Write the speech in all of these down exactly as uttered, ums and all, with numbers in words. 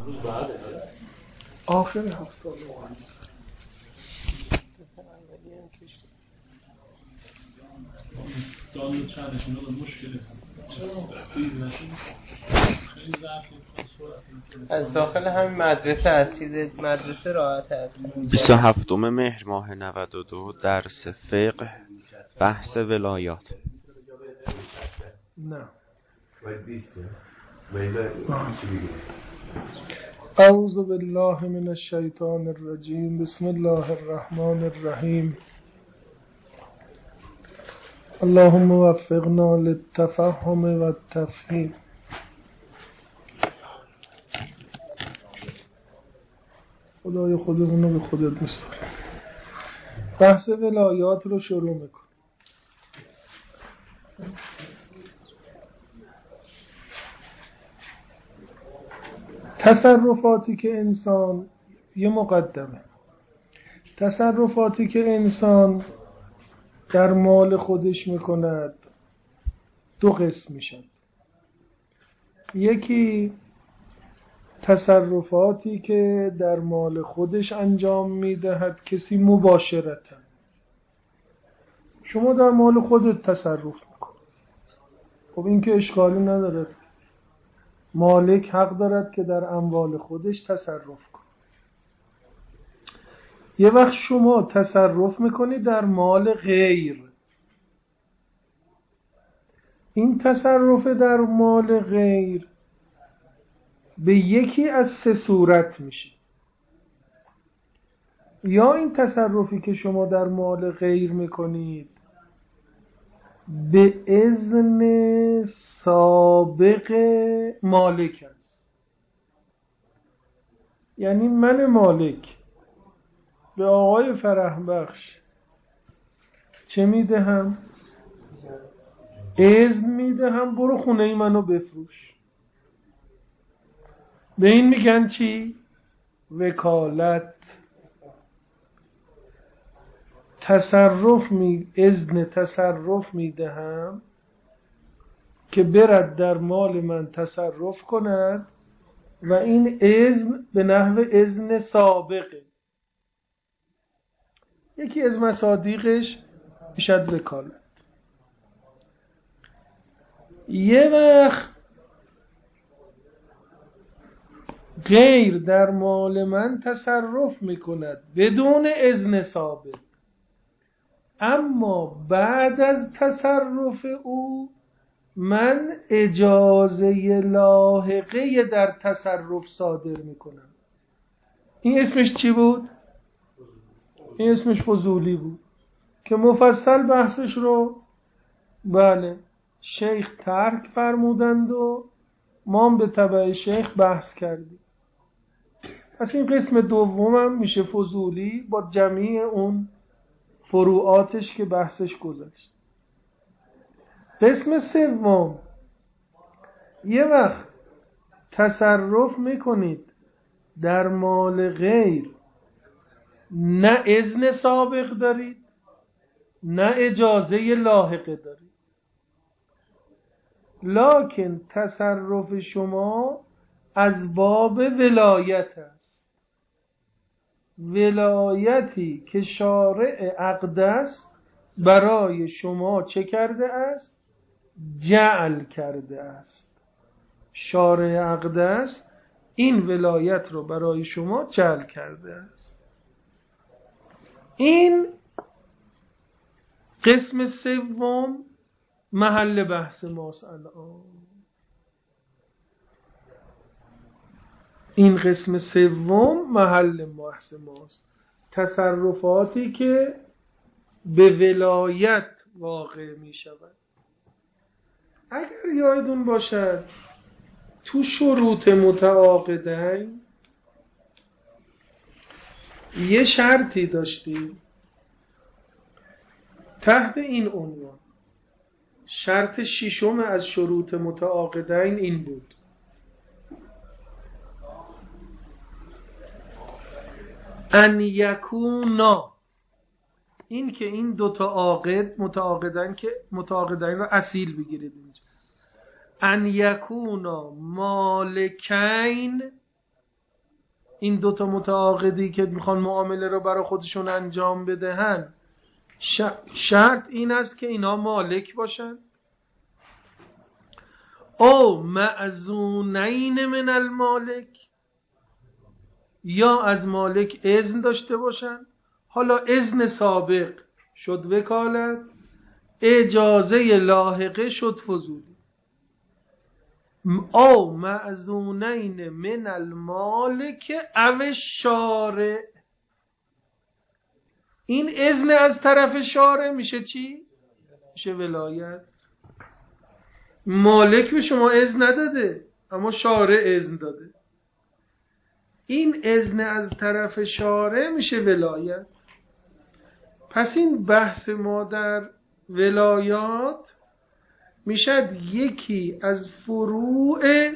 آخر هفته از داخل همین مدرسه از چیز مدرسه راحت هست. بیست و هفتم مهر ماه نود و دو درس فقه بحث ولایات. نه اعوذ بالله من الشیطان الرجیم بسم الله الرحمن الرحیم اللهم وفقنا للتفهم والتفهیم. خدای خودمون رو به خودت میسپاریم. بحث ولایات رو شروع میکن. تصرفاتی که انسان یه مقدمه تصرفاتی که انسان در مال خودش میکند دو قسم میشن. یکی تصرفاتی که در مال خودش انجام میدهد کسی مباشرتا. شما در مال خودت تصرف میکن، خب این که اشکالی نداره، مالک حق دارد که در اموال خودش تصرف کنه. یه وقت شما تصرف میکنی در مال غیر. این تصرف در مال غیر به یکی از سه صورت میشه. یا این تصرفی که شما در مال غیر میکنید به اذن سابق مالک است. یعنی من مالک به آقای فرح بخش چه میدهم؟ اذن میدهم برو خونه منو بفروش. به این میگن چی؟ وکالت. تصرف می اذن تصرف میدهم که برد در مال من تصرف کند و این اذن به نحو اذن سابقه. یکی از مصادیقش میشد وکالت. یه وقت غیر در مال من تصرف میکند بدون اذن سابق، اما بعد از تصرف او من اجازه لاحقه در تصرف صادر میکنم. این اسمش چی بود؟ این اسمش فضولی بود که مفصل بحثش رو بله شیخ ترک فرمودند و ما هم به تبع شیخ بحث کردیم. پس این قسم دومم میشه فضولی با جمعی اون فروعاتش که بحثش گذشت. قسم سوم، یه وقت تصرف میکنید در مال غیر، نه اذن سابق دارید نه اجازه لاحقه دارید، لکن تصرف شما از باب ولایت است. ولایتی که شارع اقدس برای شما چه کرده است؟ جعل کرده است. شارع اقدس این ولایت رو برای شما جعل کرده است. این قسم سوم محل بحث ماست الان. این قسم سوم محل بحث ماست. تصرفاتی که به ولایت واقع می شود. اگر یادتون باشد تو شروط متعاقدین یه شرطی داشتیم تحت این عنوان. شرط ششم از شروط متعاقدین این بود: ان یکونا، این که این دوتا عاقد متعاقدین که متعاقدین رو اصیل بگیرید اینجا، ان یکونا مالکین این دوتا متعاقدی که میخوان معامله رو برای خودشون انجام بدهن شرط این است که اینا مالک باشن او معزونین من المالک، یا از مالک اذن داشته باشن. حالا اذن سابق شد وکالت، اجازه لاحقه شد فضولی. او معزونین من المالک او شارع، این اذن از طرف شارع میشه چی؟ میشه ولایت. مالک به شما اذن نداده اما شارع اذن داده، این اذن از طرف شارع میشه ولایت. پس این بحث ما در ولایات میشد یکی از فروع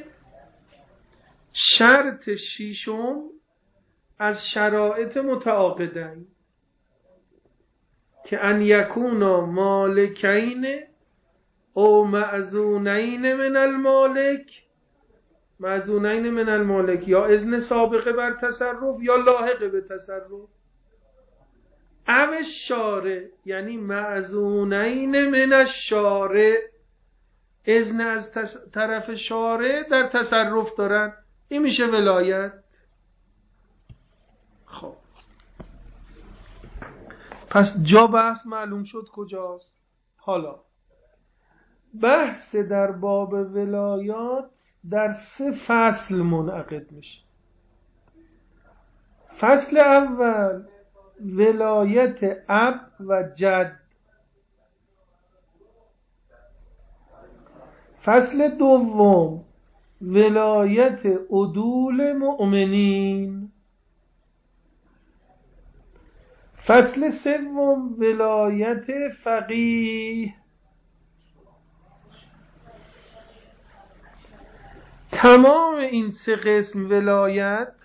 شرط شیشم از شرایط متعاقدین که ان یکونا مالکین او معزونین من المالک، معزونین من المالک یا اذن سابقه بر تصرف یا لاحقه به تصرف، او شارع یعنی معزونین من الشارع، اذن از طرف شارع در تصرف دارن، این میشه ولایت. خب پس جا بحث معلوم شد کجاست. حالا بحث در باب ولایات در سه فصل منعقد میشه. فصل اول ولایت اب و جد، فصل دوم ولایت عدول مؤمنین، فصل سوم ولایت فقیه. تمام این سه قسم ولایت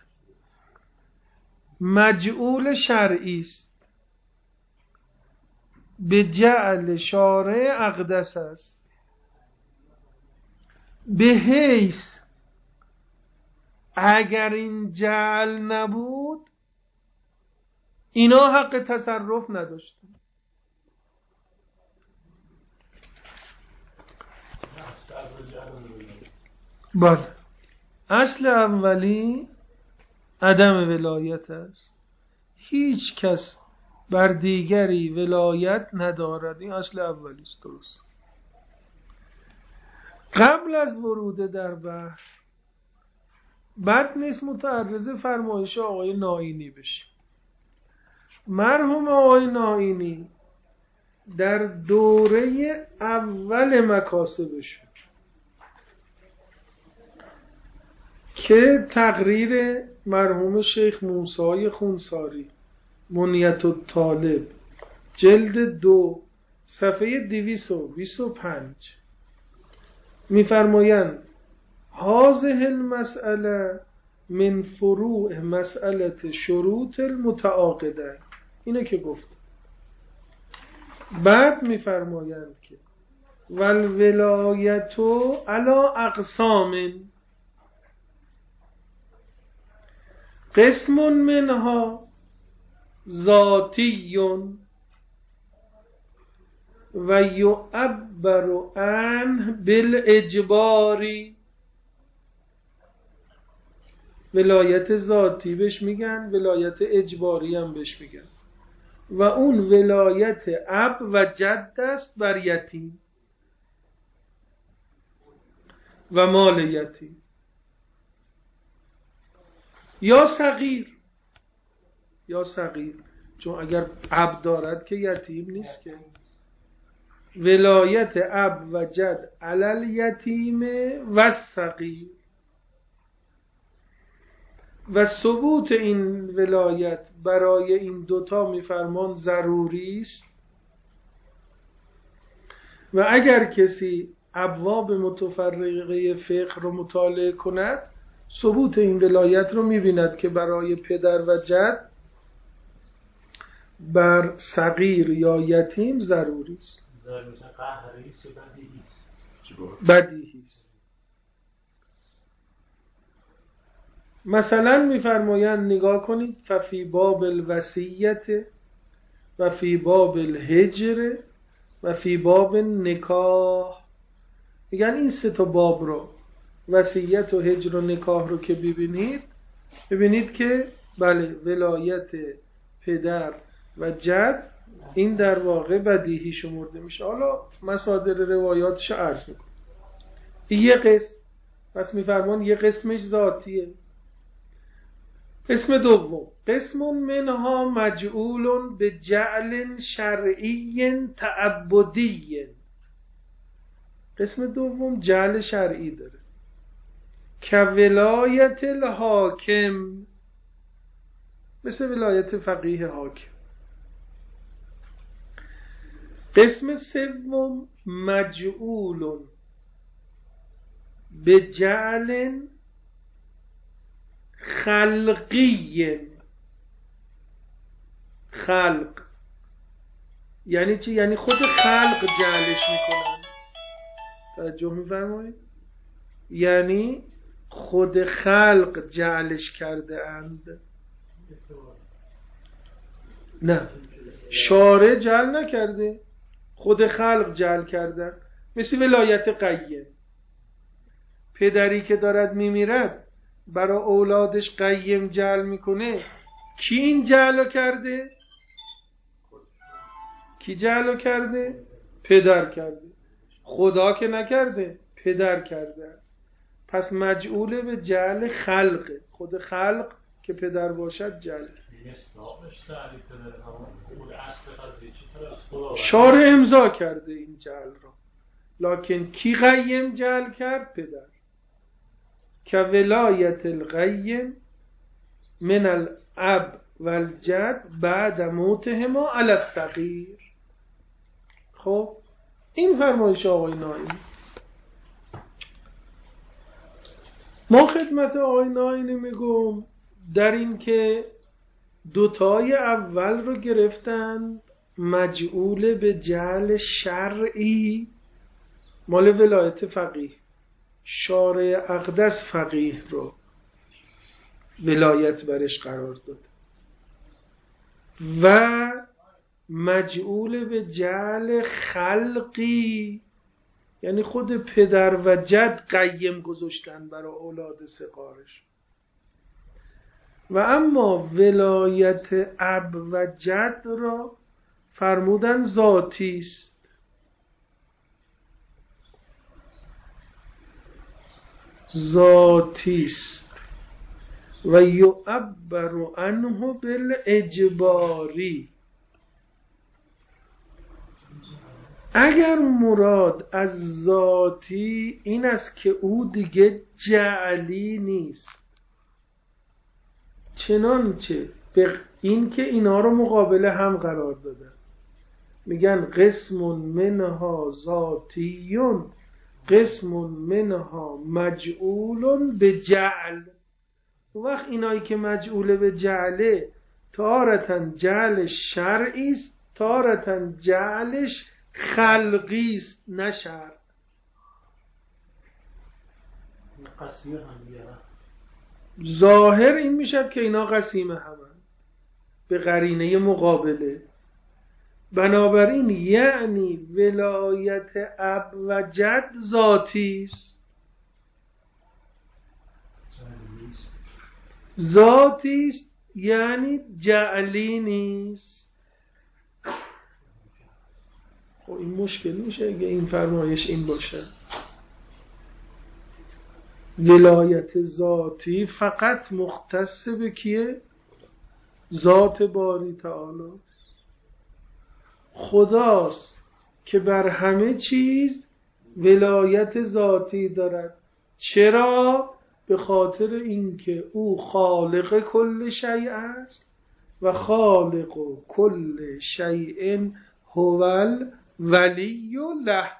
مجعول شرعی است، به جعل شارع اقدس است، به حیث اگر این جعل نبود اینا حق تصرف نداشتن. بله، اصل اولی عدم ولایت است، هیچ کس بر دیگری ولایت ندارد، این اصل اولی است. درست. قبل از ورود در بحث بد نیست متعرض فرمایش آقای ناینی بشه. مرحوم آقای ناینی در دوره اول مکاسبشون که تقریر مرحوم شیخ موسی خونساری منیت الطالب جلد دو صفحه دویست و بیست و پنج میفرمایند هذه المسئله من فروع مسئله شروط المتعاقده، اینه که گفت. بعد میفرمایند که والولایت علی اقسام، قسم منها ذاتی و یعبر عنه بالاجباری. ولایت ذاتی بهش میگن، ولایت اجباری هم بهش میگن، و اون ولایت اب و جد است بر یتیم و مال یتیم یا صغیر، یا صغیر چون اگر اب دارد که یتیم نیست که. ولایت اب و جد علل یتیم و صغیر، و ثبوت این ولایت برای این دوتا میفرمان ضروری است. و اگر کسی ابواب متفرقه فقه رو مطالعه کند ثبوت این ولایت رو میبیند که برای پدر و جد بر صغیر یا یتیم ضروری است. بدیهی است. مثلا میفرمایند نگاه کنید ففی باب الوصیت و فی باب الهجر و فی باب نکاح، میگن این سه تا باب رو، وصیت و هجر و نکاح رو که ببینید ببینید که بله ولایت پدر و جد این در واقع بدیهی شمرده میشه. حالا مصادر روایاتش عرض میکنم. یه قسم پس میفرمان یه قسمش ذاتیه. قسم دوم قسم منها مجعول به جعل شرعی تعبدی. قسم دوم جعل شرعی داره که ولایت الحاکم، مثل ولایت فقیه حاکم. قسم سوم مجعول به جعل خلقی. خلق یعنی چی؟ یعنی خود خلق جعلش میکنن. توجه میفرمایید؟ یعنی خود خلق جعلش کرده اند. نه، شارع جعل نکرده، خود خلق جعل کردن. مثل ولایت قیم، پدری که دارد میمیرد برای اولادش قیم جعل میکنه، کی این جعل کرده؟ کی جعل کرده؟ پدر کرده. خدا که نکرده، پدر کرده. پس مجعول به جعل خلقه، خود خلق که پدر باشد جعل. شارع امضا کرده این جعل را، لکن کی قیم جعل کرد؟ پدر. که ولایت القیم من الاب و الجد بعد موتهما علی الصغیر. خب این فرمایش آقای ناینی. ما خدمت آقای ناینی میگم در این که دوتای اول رو گرفتن مجعول به جعل شرعی مال ولایت فقیه، شارع اقدس فقیه رو ولایت برش قرار داد، و مجعول به جعل خلقی یعنی خود پدر و جد قیم گذاشتن برای اولاد صغارش. و اما ولایت اب و جد را فرمودن ذاتی است. ذاتی است و یعبر عنه بالاجباری. اگر مراد از ذاتی این است که او دیگه جعلی نیست، چنانچه به این که اینا رو مقابل هم قرار دادن، میگن قسم منها ذاتیون قسم منها مجعول به جعل. اون وقت اینایی که مجعول به جعله تارتن جعل شرعی است، تارتن جعلش خلقی است، نه شرع. ظاهر این میشه که اینا قسیم همن به قرینه مقابله. بنابراین یعنی ولایت اب و جد ذاتی است. ذاتی است یعنی جعلی نیست. خب این مشکل میشه اگه این فرمایش این باشه. ولایت ذاتی فقط مختص به کیه؟ ذات باری تعالی خداست که بر همه چیز ولایت ذاتی دارد. چرا؟ به خاطر اینکه او خالق کل شیء است و خالق کل شیء هو الولی له.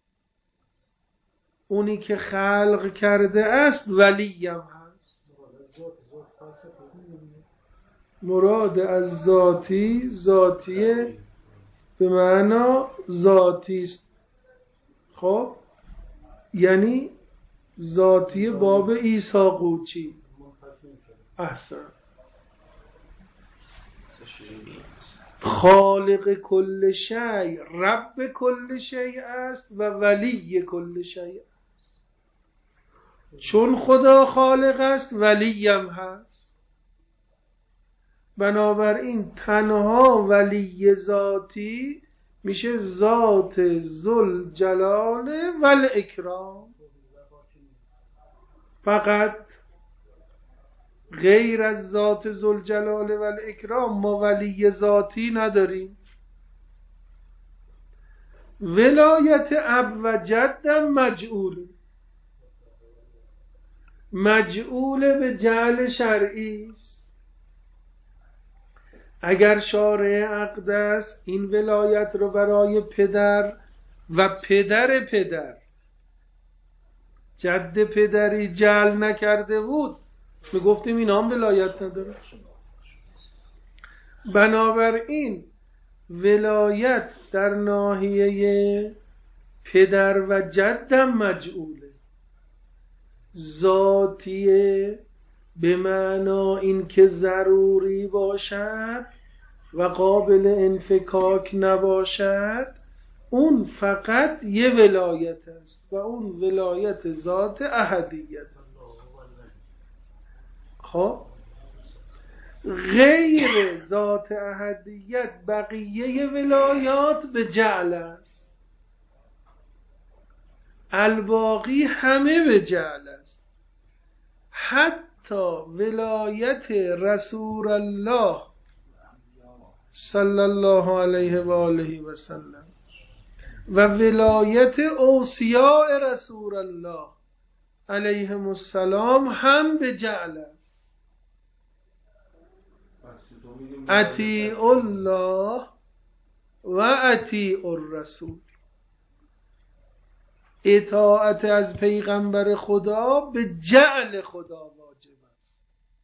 اونی که خلق کرده است ولی هم هست. مراد از ذاتی ذاتیه به معنا ذاتی است. خب یعنی ذاتی باب عیسی قوچی احسن. خالق کل شیء، رب کل شیء است و ولی کل شیء است. چون خدا خالق است ولی هم هست. بنابراین تنها ولی ذاتی میشه ذات ذوالجلال و الاکرام. فقط غیر از ذات ذوالجلال و الاکرام ما ولی ذاتی نداریم. ولایت اب و جدم مجعول، مجعول به جعل شرعی است. اگر شارع اقدس این ولایت رو برای پدر و پدر پدر، جد پدری جعل نکرده بود، می گفتیم این هم ولایت نداره. بنابراین ولایت در ناحیه پدر و جدم مجعوله، ذاتیه به معنا این که ضروری باشد و قابل انفکاک نباشد. اون فقط یه ولایت است و اون ولایت ذات احدیت. خب غیر ذات احدیت بقیه ولایات به جعل است، الباقی همه به جعل است. حتی ولایت رسول الله صلی الله علیه و آله و سلم و ولایت اوصیاء رسول الله علیهم السلام هم به جعل است. اطیع الله و اطیع الرسول، اطاعت از پیغمبر خدا به جعل خدا واجب است.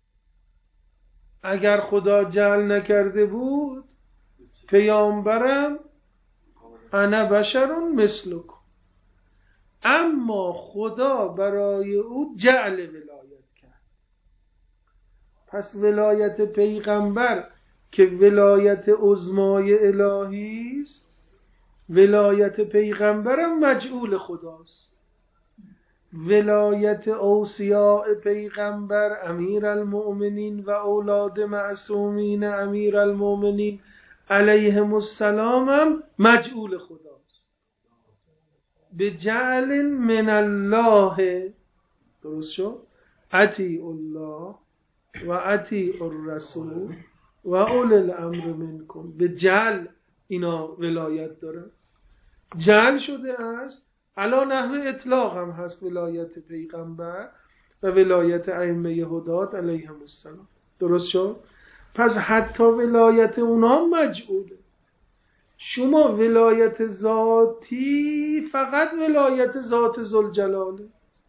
اگر خدا جعل نکرده بود پیامبرم انا بشر مثلکم، اما خدا برای او جعل ولایت کرد. پس ولایت پیغمبر که ولایت عظمای الهی است، ولایت پیغمبرم مجعول خداست. ولایت اوصیاء پیغمبر امیر المؤمنین و اولاد معصومین امیر المؤمنین علیهم السلام هم مجعول خداست، به جعل من الله. درست شد؟ اطیع الله و اطیع الرسول و اول الامر منکم، به جعل اینا ولایت داره، جعل شده است. علا نحو اطلاق هم هست ولایت پیغمبر و ولایت ائمه هدات علیهم السلام. درست شد؟ پس حتی ولایت اونا مجعوله. شما ولایت ذاتی فقط ولایت ذات ذوالجلاله،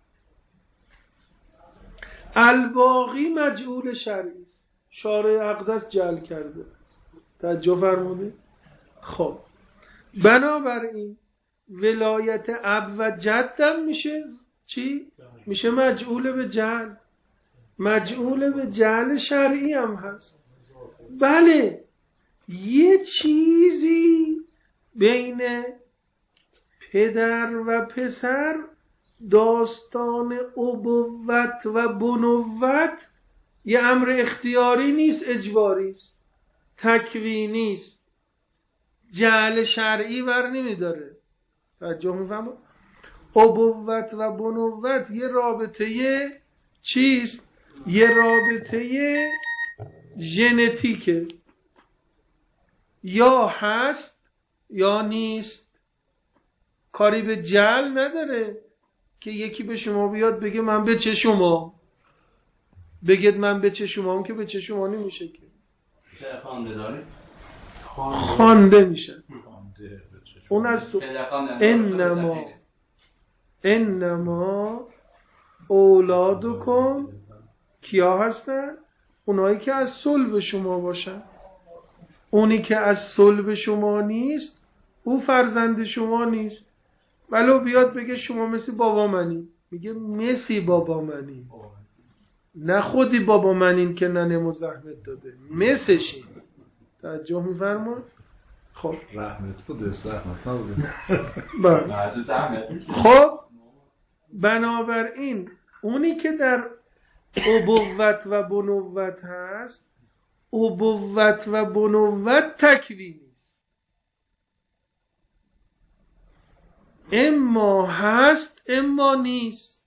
الباقی مجعول شرعی است، شارع اقدس جعل کرده. توجه فرمودید؟ خب بنابراین ولایت اب و جدم میشه چی؟ میشه مجعول به جعل، مجعول به جعل شرعی هم هست. بله یه چیزی بین پدر و پسر، داستان ابوت و بنوت، یه امر اختیاری نیست، اجباری است، تکوینی است، جعل شرعی بر نمیداره. توجه میفهمید؟ ابوت و بنوت یه رابطه چیست؟ یه رابطه ژنتیکه، یا هست یا نیست، کاری به جعل نداره. که یکی به شما بیاد بگه من به چه شما، بگید من به چه شما، هم که به چه شما نمیشه که خانده داره، خانده میشه. اون از انما انما اولادکم کیا هستن؟ اونایی که از صلب شما باشن. اونی که از صلب شما نیست او فرزند شما نیست، ولو بیاد بگه شما مثل بابا منی، میگه مثل بابا منی. نه خودی بابا من این که ننمو زحمت داده مثلش این. توجه می‌فرمایید؟ خب رحمت بود است رحمت نبوده. خب بنابراین اونی که در ابوت و بنوت هست، ابوت و بنوت تکوینی است، اما هست اما نیست.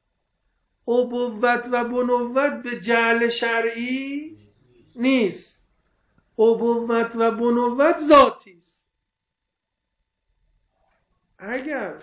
ابوت و بنوت به جعل شرعی نیست، ابوت و بنوت ذاتی است. اگر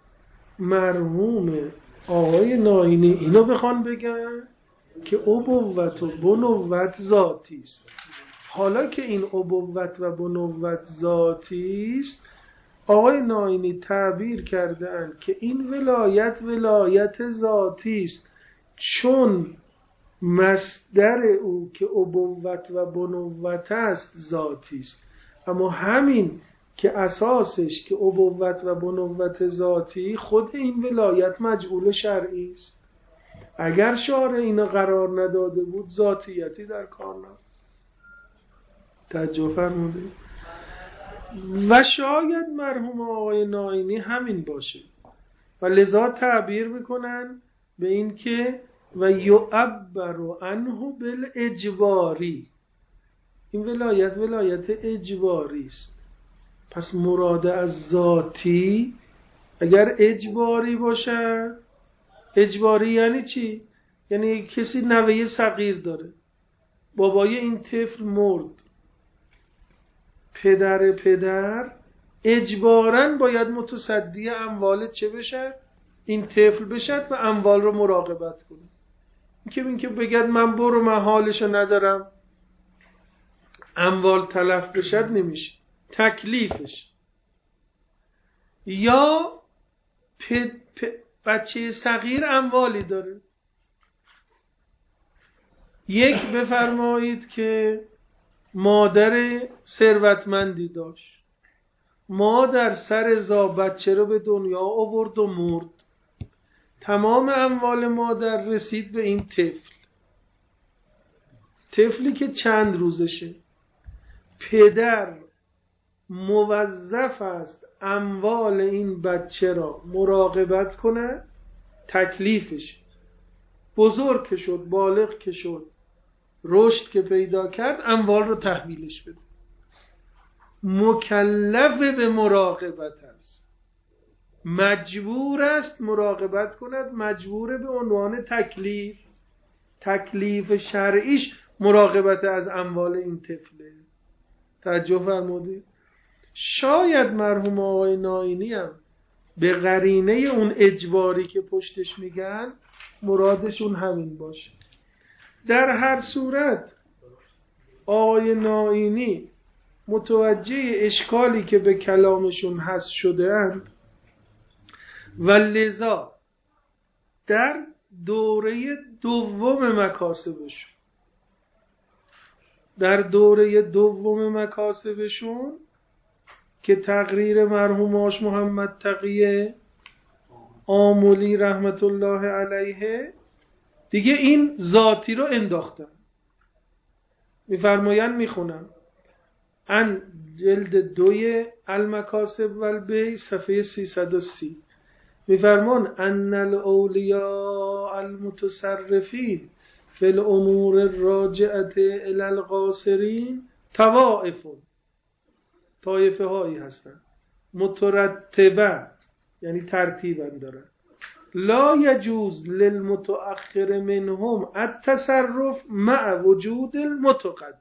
مرحوم آقای ناینی اینو بخوان بگن که ابوت و بنوت ذاتی است، حالا که این ابوت و بنوت ذاتی است، آقای ناینی تعبیر کردن که این ولایت ولایت ذاتی است، چون مصدر او که ابوت و بنوت است ذاتی است، اما همین که اساسش که ابوت و بنوت ذاتی، خود این ولایت مجعول شرعی است. اگر شارع اینو قرار نداده بود ذاتیتی در کار نبود. توجه فرمودید؟ و شاید مرحوم آقای ناینی همین باشه و لذا تعبیر میکنن به این که و یعبر عنه بالاجباری، این ولایت ولایت اجباری است. پس مراد از ذاتی اگر اجباری باشه، اجباری یعنی چی؟ یعنی کسی نوه صغیر داره، بابای این طفل مرد، پدر پدر اجباراً باید متصدی اموال چه بشد؟ این طفل بشد و اموال رو مراقبت کنه. این که این که بگد من برو من حالشو ندارم اموال تلف بشد نمیشه، تکلیفش. یا پ... پ... بچه صغیر اموالی داره، یک بفرمایید که مادر ثروتمندی داشت، مادر سر زا بچه رو به دنیا آورد و مرد، تمام اموال مادر رسید به این طفل، طفلی که چند روزشه. پدر موظف است اموال این بچه را مراقبت کنه، تکلیفش، بزرگ که شد، بالغ که شد، رشد که پیدا کرد، اموال رو تحویلش بده، مکلف به مراقبت است، مجبور است مراقبت کند، مجبور به عنوان تکلیف، تکلیف شرعیش مراقبت از اموال این طفله. توجه فرمودید؟ شاید مرحوم آقای ناینی هم به قرینه اون اجباری که پشتش میگن مرادشون همین باشه. در هر صورت آقای ناینی متوجه اشکالی که به کلامشون هست شده اند و لذا در دوره دوم مکاسبشون در دوره دوم مکاسبشون که تقریر مرحوم آش محمد تقی آملی رحمت الله علیه دیگه این ذاتی رو انداختن. میفرمایند میخونم ان جلد دوی المکاسب والبی صفحه سیصد و سی میفرمان ان الاولیاء المتصرفین فی الامور الراجعه الی القاصرین طوائف، طایفه هایی هستن مترتبه یعنی ترتیبا دارن، لا یجوز للمتأخر منهم التصرف مع وجود المتقدم.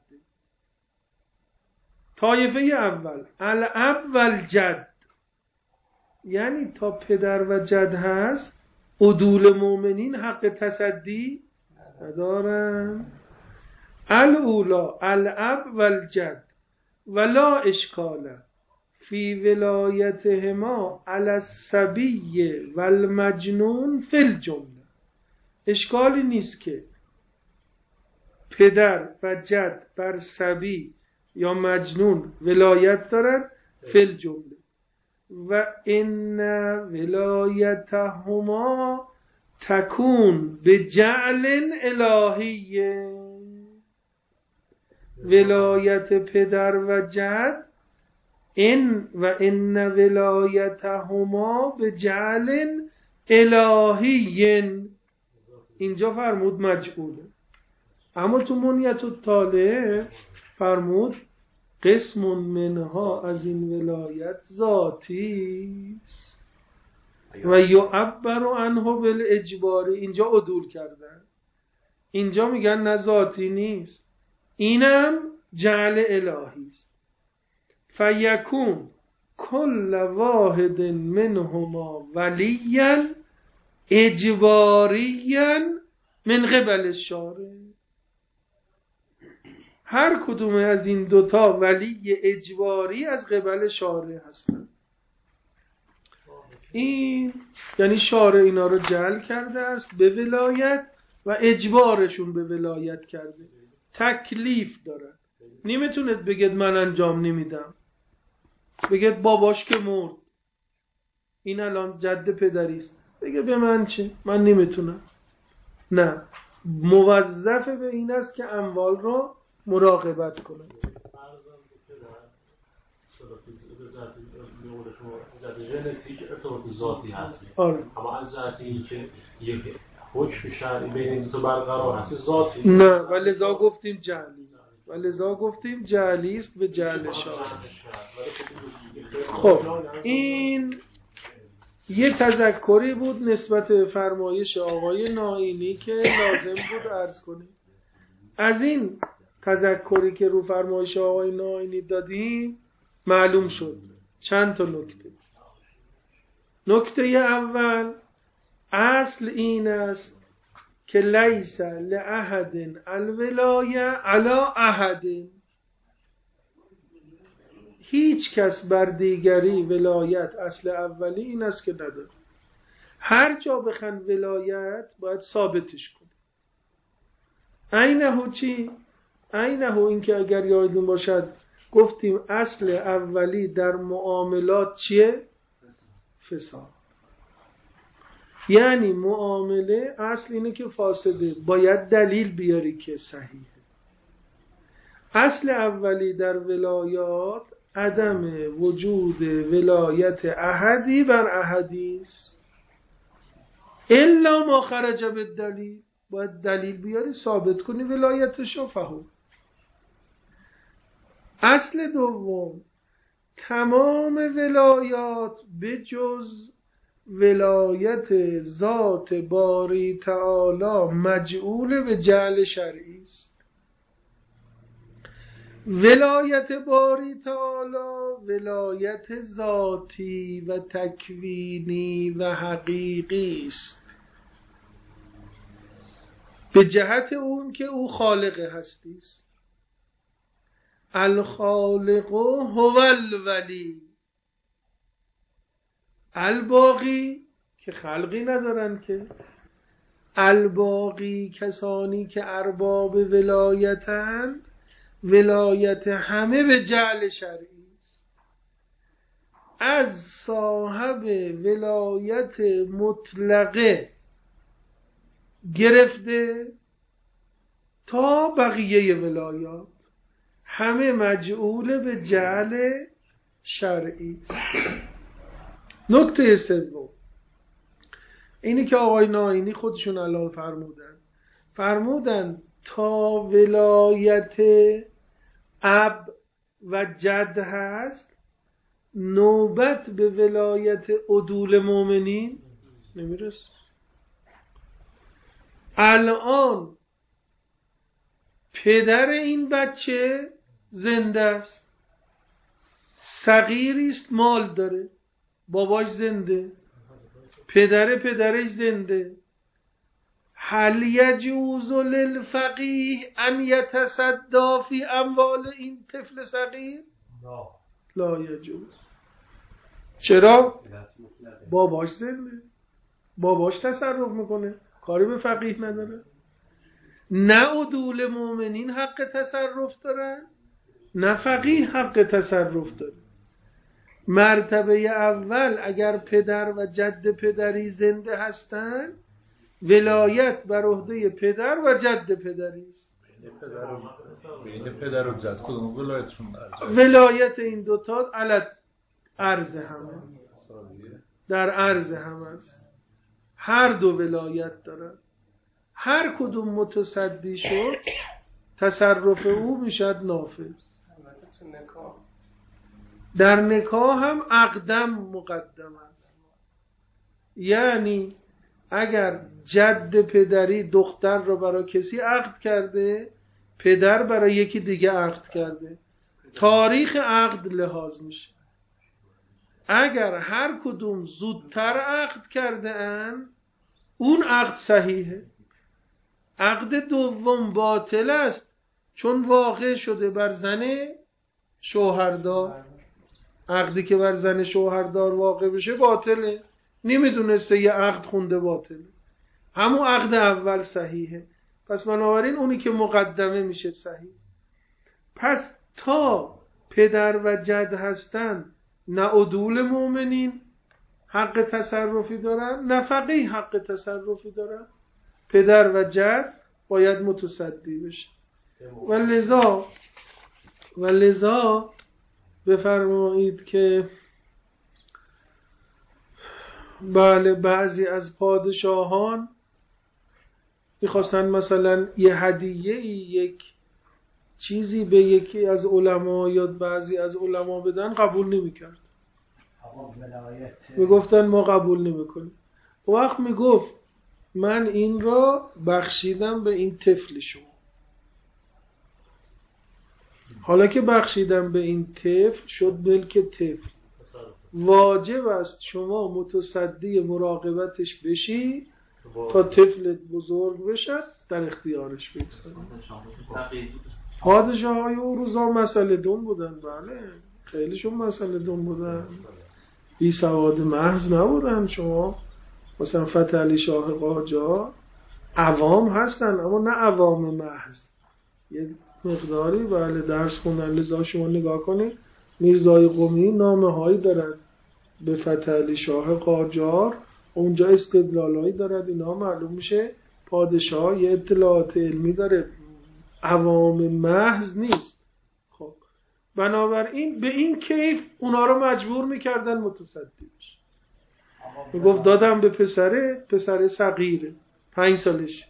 طایفه اول الاب والجد، یعنی تا پدر و جد هست عدول مؤمنین حق تصدی ندارن. الاولا الاب والجد ولا اشکال فی ولایتهما علی الصبی والمجنون فی الجمله، اشکالی نیست که پدر و جد بر صبی یا مجنون ولایت دارن فی الجمله، و ان ولایتهما تکون به جعل الهیه، ولایت پدر و جد ان و ان ولایتهما به جعل الهی، اینجا فرمود مجعوله. اما تو منیت الطالب فرمود قسم منها، از این ولایت ذاتی است و یعبر عنه بالاجبار. اینجا عدول کردن، اینجا میگن نه ذاتی نیست، اینم جعل الهی است. فیکون کل واحد منهما ولیا اجباریا من قبل الشارع، هر کدوم از این دوتا ولی اجباری از قبل شارع هستن. این یعنی شارع اینا رو جعل کرده است به ولایت و اجبارشون به ولایت کرده، تکلیف داره. نمیتونید بگید من انجام نمیدم، بگید باباش که مرد این الان جد پدریست، بگه به من چه، من نمیتونم. نه، موظف به این است که اموال رو مراقبت کنه. ژنتیک ارتباط ذاتی هست، آره. اما از ذاتی که یک حکم شرعی بین این دو برقرار هست ذاتی نه، ولذا گفتیم جعلی، ولذا گفتیم جعلی است به جعل شارع. خب این یه تذکری بود نسبت به فرمایش آقای نائینی که لازم بود عرض کنیم. از این تذکری که رو فرمایش آقای نائینی دادیم معلوم شد چند تا نکته. نکته اول، اصل این است که لیس لأحد الولایه علی احد، هیچ کس بر دیگری ولایت اصل اولی این است که نداره. هر جا بخوان ولایت باید ثابتش کنه. عینه چی؟ عینه این که اگر یادتون باشد گفتیم اصل اولی در معاملات چیه؟ فساد. یعنی معامله اصل اینه که فاسده، باید دلیل بیاری که صحیحه. اصل اولی در ولایات عدم وجود ولایت احدی بر احدی است، الا ما خرج بالدلیل، باید دلیل بیاری ثابت کنی ولایتشو. فهم. اصل دوم، تمام ولایات به جز ولایت ذات باری تعالی مجعول به جعل شرعی است. ولایت باری تعالی ولایت ذاتی و تکوینی و حقیقی است، به جهت اون که او خالق هستی است. الخالق هو الولی، الباقی که خلقی ندارن که، الباقی کسانی که ارباب ولایتن، ولایت همه به جعل شرعی است. از صاحب ولایت مطلقه گرفته تا بقیه ولایات همه مجعول به جعل شرعی است. نکته سوم اینی که آقای نائینی خودشون الان فرمودن، فرمودن تا ولایت اب و جد هست نوبت به ولایت عدول مؤمنین نمیرسه. الان پدر این بچه زنده است، صغیری است، مال داره، باباش زنده، پدر پدرش زنده. هل یجوز للفقیه ان یتصدی فی اموال این طفل صغیر؟ لا یجوز. چرا؟ باباش زنده، باباش تصرف میکنه، کاری به فقیه نداره. نه عدول مؤمنین حق تصرف دارن، نه فقیه حق تصرف داره. مرتبه اول اگر پدر و جد پدری زنده هستن ولایت بر عهده پدر و جد پدری است. بین پدر و جد کدوم ولایتشون ارجح؟ ولایت این دوتا علت عرض هم در عرض هم است. هر دو ولایت دارن. هر کدوم متصدی شد تصرف او میشد نافذ. در نکاح هم عقدم مقدم است. یعنی اگر جد پدری دختر رو برای کسی عقد کرده، پدر برای یکی دیگه عقد کرده، تاریخ عقد لحاظ میشه. اگر هر کدوم زودتر عقد کرده ان، اون عقد صحیحه. عقد دوم باطل است چون واقع شده بر زن شوهردار. عقدی که بر زن شوهردار واقع بشه باطله. نمیدونسته یه عقد خونده باطله. همون عقد اول صحیحه. پس بنابراین اونی که مقدمه میشه صحیح. پس تا پدر و جد هستن، نه عدول مؤمنین حق تصرفی دارن، نه فقیه حق تصرفی دارن. پدر و جد باید متصدی بشه. و لذا و لذا بفرمایید که بله بعضی از پادشاهان میخواستن مثلا یه هدیه یک چیزی به یکی از علما یا بعضی از علما بدن، قبول نمیکرد. میگفتن ما قبول نمیکنیم. وقت میگفت من این را بخشیدم به این طفل شما. حالا که بخشیدم به این طفل، شد ملک طفل. واجب است شما متصدی مراقبتش بشی تا طفلت بزرگ بشد، در اختیارش بگذاری. پادشاه های اون روزا مسئله دون بودن. بله خیلیشون مسئله دون بودن، بی سواد محض نبودن. شما مثلا فتح علی شاه قاجار عوام هستن اما نه عوام محض، یه مقداری بله درس خوندن. لذا شما نگاه کنید میرزای قمی نامه هایی دارد به فتح علی شاه قاجار، اونجا استدلال هایی دارد. اینا معلوم میشه پادشاه یه اطلاعات علمی داره، عوام محض نیست. خب بنابراین به این کیف اونا رو مجبور میکردن متصدی بشه. میگفت دادم به پسره، پسره صغیره پنج سالش.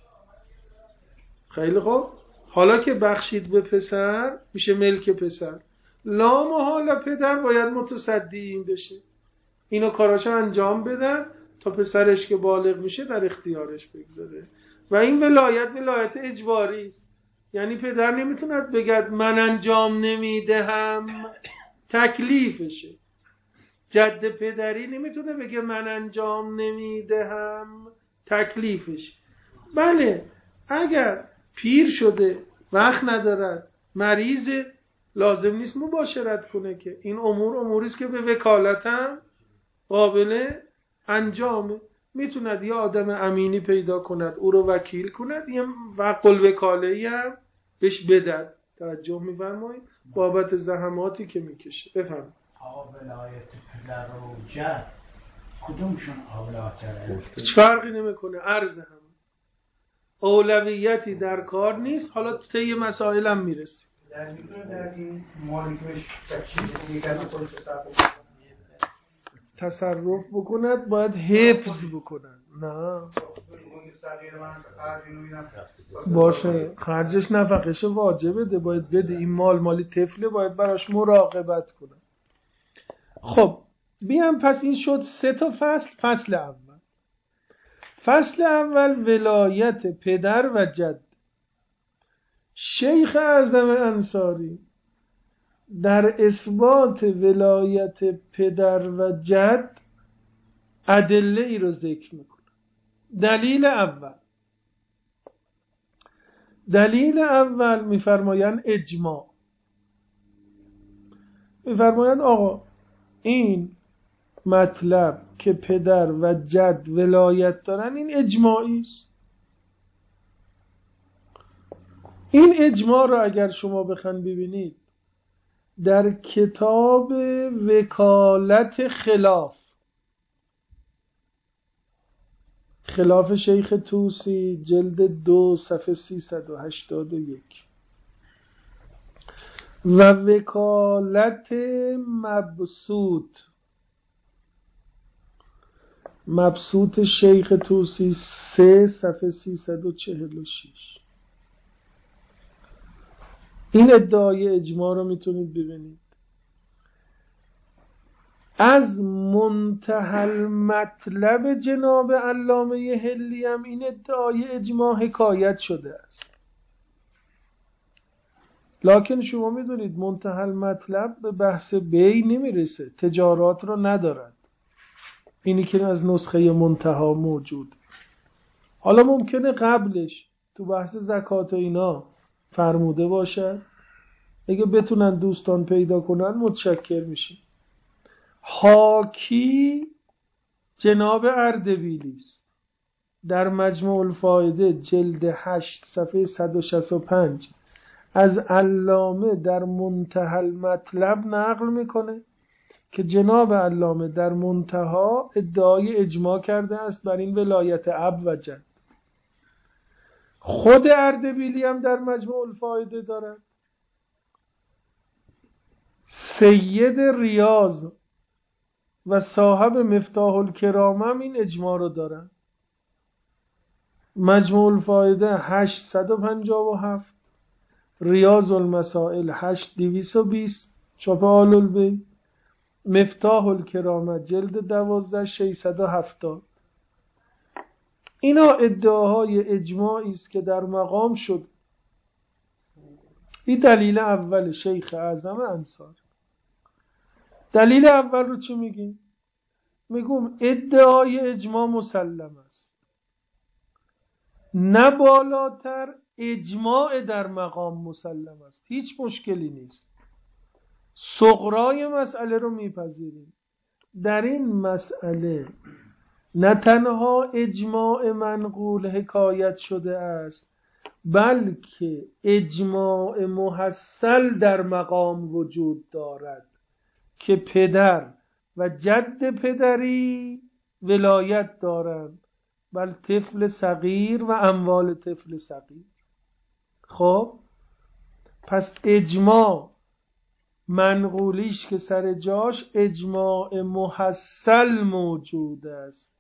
خیلی خوب، حالا که بخشید به پسر میشه ملک پسر. لا محاله پدر باید متصدی این بشه، اینو کاراشو انجام بدن تا پسرش که بالغ میشه در اختیارش بگذاره. و این ولایت ولایت اجباری است. یعنی پدر نمیتوند بگد من انجام نمیدهم، تکلیفشه. جد پدری نمیتونه بگه من انجام نمیدهم، تکلیفش. بله اگر پیر شده، وقت ندارد، مریضه، لازم نیست مباشرت کنه که این امور اموریست که به وکالتم قابل انجامه. میتوند یه آدم امینی پیدا کند او رو وکیل کند، یه وقل وکاله‌ای هم بهش بدد. توجه می‌فرمایید بابت زحماتی که میکشه. بفهم آقا ولایت پدر و جد کدومشون اولاتره؟ هیچ فرقی نمیکنه، عرض هم اولویتی در کار نیست. حالا طی مسائل هم میرسی. در میتونه در این مالکش تصرف بکند، باید حفظ بکند. نه باشه خرجش نفقش واجبه ده، باید بده. این مال مالی طفله، باید براش مراقبت کنه. خب بیام پس این شد سه تا فصل. فصل اول فصل اول ولایت پدر و جد. شیخ اعظم انصاری در اثبات ولایت پدر و جد ادله ای رو ذکر میکنه. دلیل اول دلیل اول میفرمایند اجماع. میفرمایند آقا این مطلب که پدر و جد ولایت دارن این اجماعی است. این اجماع رو اگر شما بخواید ببینید در کتاب وکالت خلاف خلاف شیخ طوسی جلد دو صفحه سیصد و هشتاد و یک. و وکالت مبسوط، مبسوط شیخ طوسی سه صفحه سیصد و چهل و شش. این ادعای اجماع رو میتونید ببینید. از منتهی مطلب جناب علامه حلی هم این ادعای اجماع حکایت شده است، لکن شما میدونید منتهی مطلب به بحث بی نمیرسه، تجارات رو ندارد. اینی که از نسخه منتها موجود. حالا ممکنه قبلش تو بحث زکات و اینا فرموده باشد، اگه بتونن دوستان پیدا کنن متشکر میشه. حاکی جناب اردبیلی است در مجموع الفائده جلد هشت صفحه صد و شصت و پنج از علامه در منتهی مطلب نقل میکنه که جناب علامه در منتها ادعای اجماع کرده است بر این ولایت اب و جد. خود اردبیلی هم در مجموع الفائده دارد. سید ریاض و صاحب مفتاح الکرام هم این اجماع رو دارن. مجموع الفائده هشتصد و پنجاه و هفت، ریاض المسائل هشت دویست و بیست، چاپ آل البیت، مفتاح الکرام جلد دوازده ششصد و هفتاد. اینا ادعاهای اجماعی است که در مقام شد. این دلیل اول شیخ اعظم انصار. دلیل اول رو چی میگیم؟ میگم ادعای اجماع مسلم است، نه بالاتر اجماع در مقام مسلم است، هیچ مشکلی نیست. صغرای مسئله رو میپذیریم. در این مسئله نه تنها اجماع منقول حکایت شده است، بلکه اجماع محصل در مقام وجود دارد که پدر و جد پدری ولایت دارند، بل طفل صغیر و اموال طفل صغیر. خب پس اجماع منقولیش که سر جاش اجماع محصل موجود است،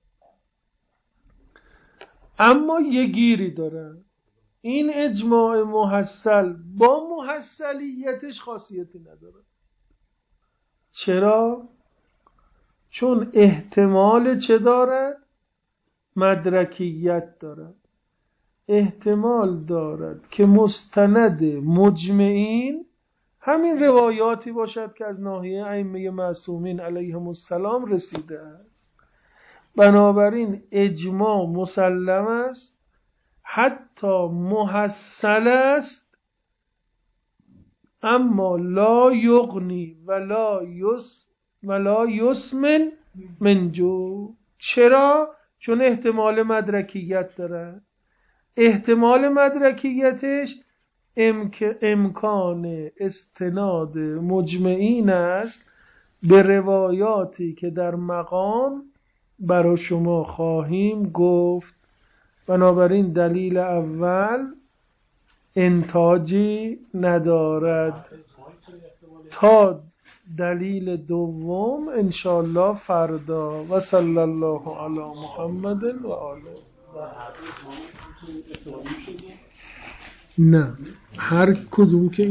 اما یه گیری داره. این اجماع محصل با محصلیتش خاصیتی نداره. چرا؟ چون احتمال چه دارد؟ مدرکیت دارد. احتمال دارد که مستند مجمعین همین روایاتی باشد که از ناحیه ائمه معصومین علیهم السلام رسیده است. بنابراین اجماع مسلم است، حتی محصل است، اما لا یغنی ولا یس ولا یسمن من جو. چرا؟ چون احتمال مدرکیت داره. احتمال مدرکیتش امک... امکان استناد مجمعین است به روایاتی که در مقام برای شما خواهیم گفت. بنابراین دلیل اول انتاجی ندارد تا دلیل دوم انشاءالله فردا. و صلی الله علی محمد و آله. نه هر کدوم که